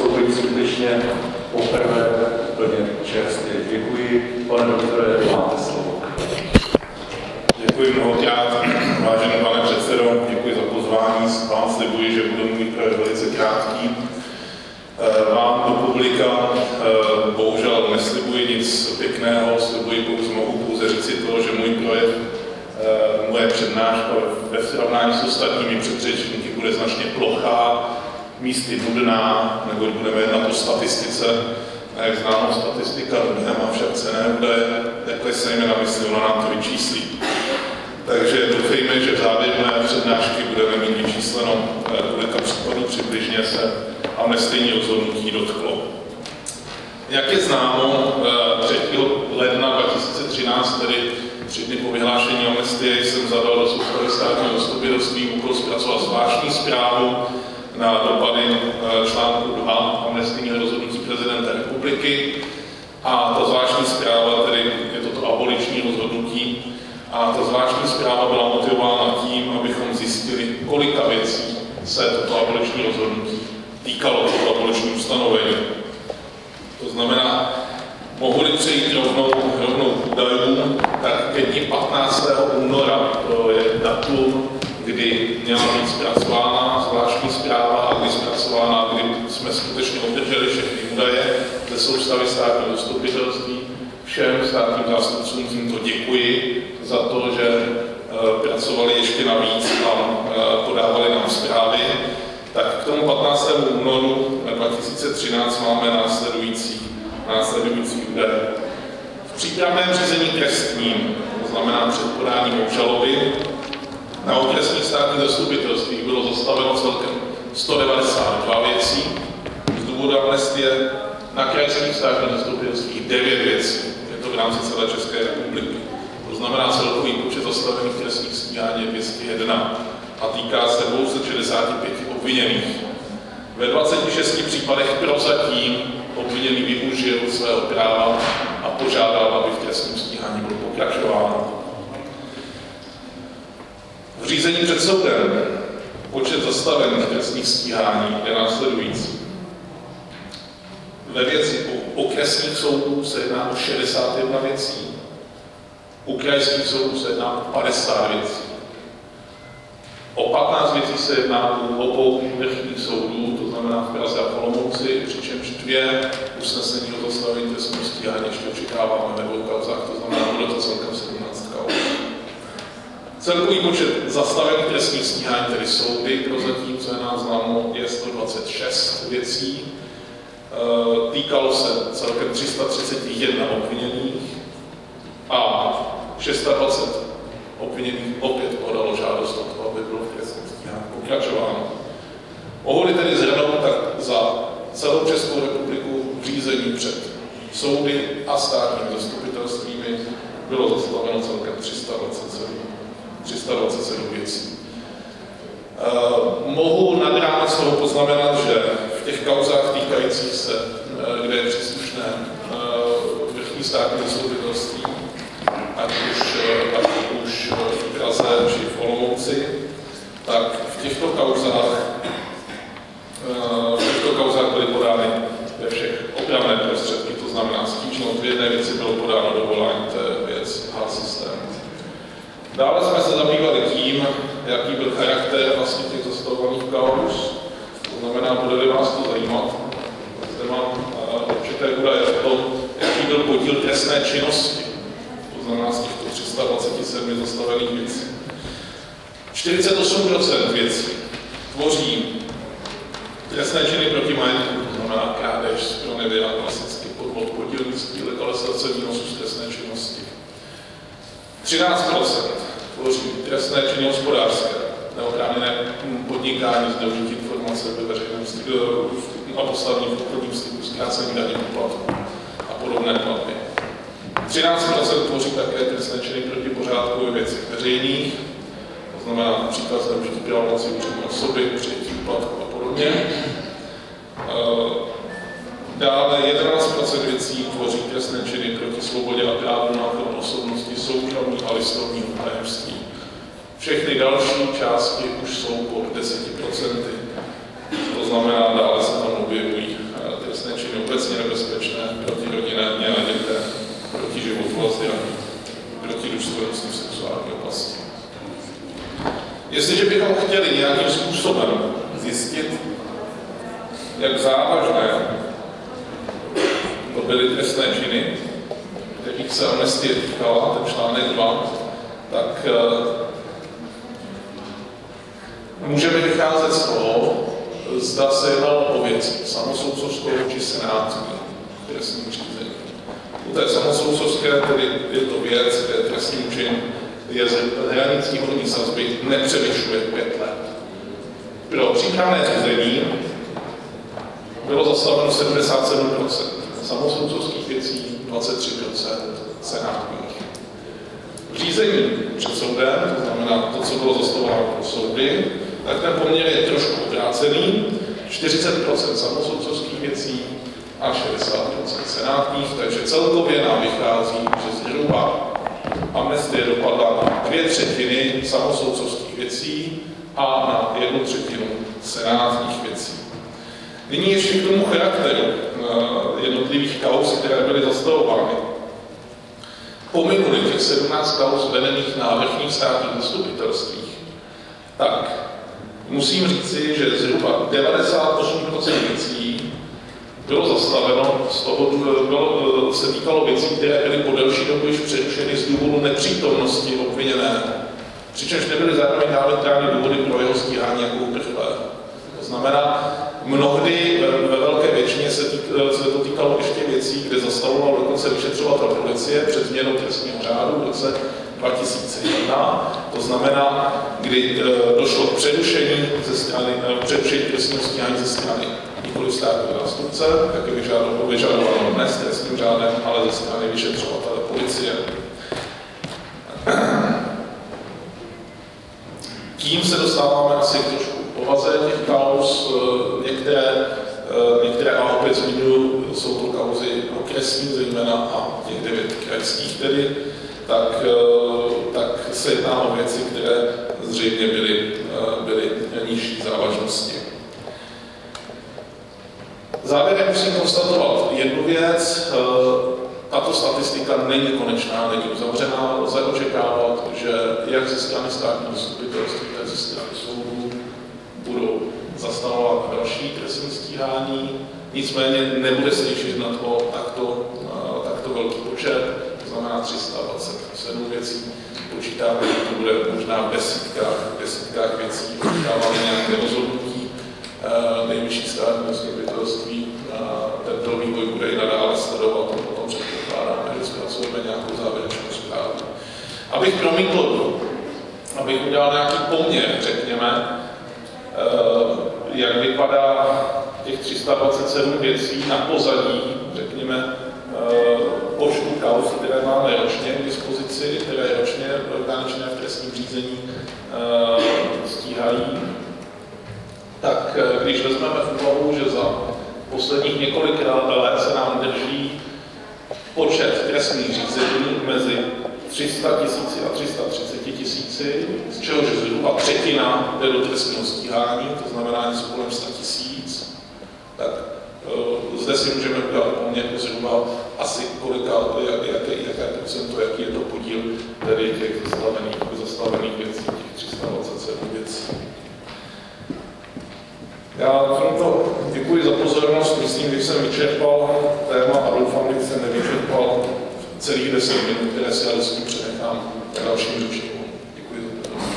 vystoupit skutečně poprvé úplně čerstvě. Děkuji, pane doktore, máte slovo. Děkuji mnohokrát, vážený pane předsedo, děkuji za pozvání. Vám slibuji, že budu můj projev velice krátký. Vám do publika bohužel neslibuji nic pěkného, mohu pouze říci to, že můj projev, moje přednáška ve srovnání s ostatními předřečníky bude značně plochá, místy nudná, neboť budeme jednat o statistice. A jak známo, statistika nemá však cenné údaje, takhle se jim namyslí, ona nám to vyčíslí. Takže doufejme, že v závěru mé přednášky budeme mít vyčísleno, kolika případů přibližně se amnestijní rozhodnutí dotklo. Jak je známo, 3. ledna 2013, tedy 3 dny po vyhlášení amnestie, jsem zadal do soustavy státního zastupitelství úkol zpracovat zvláštní zprávu na dopady článku 2 amnestijního rozhodnutí prezidenta republiky. A ta zvláštní zpráva, tedy je toto aboliční rozhodnutí, a ta zvláštní zpráva byla motivována tím, abychom zjistili, kolika věcí se toto aboliční rozhodnutí týkalo, toto aboliční ustanovení. To znamená, mohu-li přejít rovnou k údajům, tak ke dni 15. února, to je datum, kdy měla být zpracována zvláštní zpráva a kdy zpracována, kdy jsme skutečně obdrželi všechny údaje ze soustavy státního zastupitelství. Všem státním zástupcům tímto děkuji za to, že pracovali ještě navíc a podávali nám zprávy. Tak k tomu 15. únoru 2013 máme následující údaje. V přípravném řízení trestním, to znamená před podáním obžaloby, na okresních státních zastupitelstvích bylo zastaveno celkem 192 věcí z důvodu amnestie, na krajských státních zastupitelstvích 9 věcí. Je to v rámci celé České republiky. To znamená, celkový počet zastavených trestních stíhání je 201 a týká se 265 obviněných. Ve 26 případech prozatím obviněný využil svého práva a požádal, aby v trestním stíhání bylo pokračováno. V řízení před soudem počet zastavených trestních stíhání je následující. Ve věci okresních soudů se jedná o 61 věcí, u krajských soudů se jedná o 50 věcí. O 15 věcí se jedná u obou vrchních soudů, to znamená v Praze a v Olomouci, přičemž 2 usnesení o zastavení trestního stíhání ještě očekáváme ve 2 kauzách, to znamená, bude to celkem 17 kauz. Celkový počet zastavených trestních stíhání, tedy soudy, prozatím, co je nám známo, je 126 věcí. Týkalo se celkem 331 obviněných a 620 obviněných opět podalo žádost o to, aby bylo v trestním stíhání pokračováno. Mohu-li tedy shrnout, tak za celou Českou republiku v řízení před soudy a státními zastupitelstvími bylo zastaveno celkem 327 věcí. Mohu nad rámec toho poznamenat, že v těch kauzách týkajících se, kde je příslušné vrchní státní zastupitelství, ať už v Praze či v Olomouci, tak v těchto kauzách byly podány ve všech opravné prostředky, to znamená stížnost. V jedné věci bylo podáno dovolání, to je věc H-systém. Dále jsme se zabývali tím, jaký byl charakter vlastně těch zastavovaných kauz. To znamená, bude-li vás to zajímat, zde mám určité údaje o tom, jaký byl podíl trestné činnosti. To znamená z těchto 327 zastavených věcí. 48% věcí tvoří trestné činy proti majetku, to znamená krádež, zpronevěra, klasický podvod, podílnictví, legalizace výnosu z trestné činnosti. 13% tvoří trestné činy hospodářské, neoprávněné podnikání, zneužití informace ve veřejném styku a poslední v obchodním styku, zkrácení daní poplatku a podobné platby. 13% tvoří také trestné činy proti pořádku ve věcech veřejných, to znamená například zneužití pravomocí úřední osoby, přijetí poplatku a podobně. Dále 11% věcí tvoří trestné činy proti svobodě a právu na ochranu osobnosti, soukromí a listovního tajemství. Všechny další části už jsou pod 10%. To znamená, dále se tam objevují Jestliže bychom chtěli nějakým způsobem zjistit, jak závažné to byly trestné činy, kterých se amnestie týkala, ten článek 2, tak můžeme vycházet z toho, zda se jednalo o věc samosoudcovskou či senátní trestní řízení. U té samosoudcovské tedy je to věc, kde trestní čin je z hranicí horní sazby nepřevyšuje 5 let. Pro přípravné řízení bylo zastaveno 77% samosoudcovských věcí, 23% senátních. V řízení před soudem, to znamená to, co bylo zastavováno pro soudy, tak ten poměr je trošku obrácený, 40% samosoudcovských věcí a 60% senátních, takže celkově nám vychází, že zhruba amnestie dopadla na 2/3 samosoudcovských věcí a na 1/3 senátních věcí. Nyní ještě k tomu charakteru jednotlivých kauz, které byly zastavovány. Pominuli těch 17 kauz vedených na vrchních státních zastupitelstvích, tak musím říci, že zhruba 98% věcí bylo zastaveno, z toho se týkalo věcí, které byly po delší dobu již přerušeny z důvodu nepřítomnosti obviněného. Přičemž nebyly zároveň náležitě důvody pro jeho stíhání jako uprchlé. To znamená, mnohdy ve velké většině se to týkalo ještě věcí, kde zastavoval dokonce vyšetřovatel policie před změnou trestního řádu v roce 2001. To znamená, kdy došlo k přerušení trestního stíhání ze strany nikoli státního zástupce, jak je vyžadováno dnes trestním řádem, ale ze strany vyšetřovatele policie. Tím se dostáváme asi trošku k povaze těch kauz. Některé, a opět zmiňuji, jsou to kauzy okresní zejména a těch 9 krajských tedy, tak se jedná o věci, které zřejmě byly nižší závažnosti. Závěrem musím konstatovat jednu věc. Tato statistika není konečná, není uzavřená. Lze očekávat, že jak ze strany státního zastupitelství, tak ze strany soudů budou zastavovat další trestní stíhání. Nicméně nebude se již jednat o takto velký počet, to znamená 327 věcí. Počítáme, že to bude možná v desítkách věcí. Očekáváme nějaké rozhodnutí nejvyšší státního zastupitelství. Tento vývoj bude i nadále sledovat a potom předpokládáme, že zpracujeme nějakou závěrečnou zprávu. Abych udělal nějaký poměr, řekněme, jak vypadá těch 327 věcí na pozadí, řekněme, počtu kauz, které máme ročně k dispozici, které ročně orgány činné v trestním řízení stíhají. Tak když vezmeme v úvahu, že za posledních několik let se nám drží počet trestních řízení mezi 300 000 a 330 000, z čehož zhruba třetina jde do trestního stíhání, to znamená něco kolem 100 000, tak zde si můžeme udělat poměr zhruba asi jaké procento, jaký je to podíl tedy těch zastavených věcí, těch 327 věcí. Já tímto děkuji za pozornost, myslím, že jsem vyčerpal téma a doufám, že jsem nevyčerpal celých 10 minut, které si radostně přenechám dalším řečníkům. Děkuji za pozornost.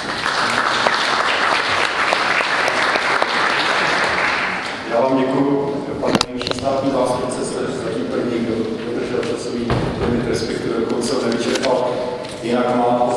Já vám děkuji, pane nejvyšší státní zástupce, jste zatím první, kdo dodržel časový limit, respektive dokonce ho nevyčerpal. Jinak má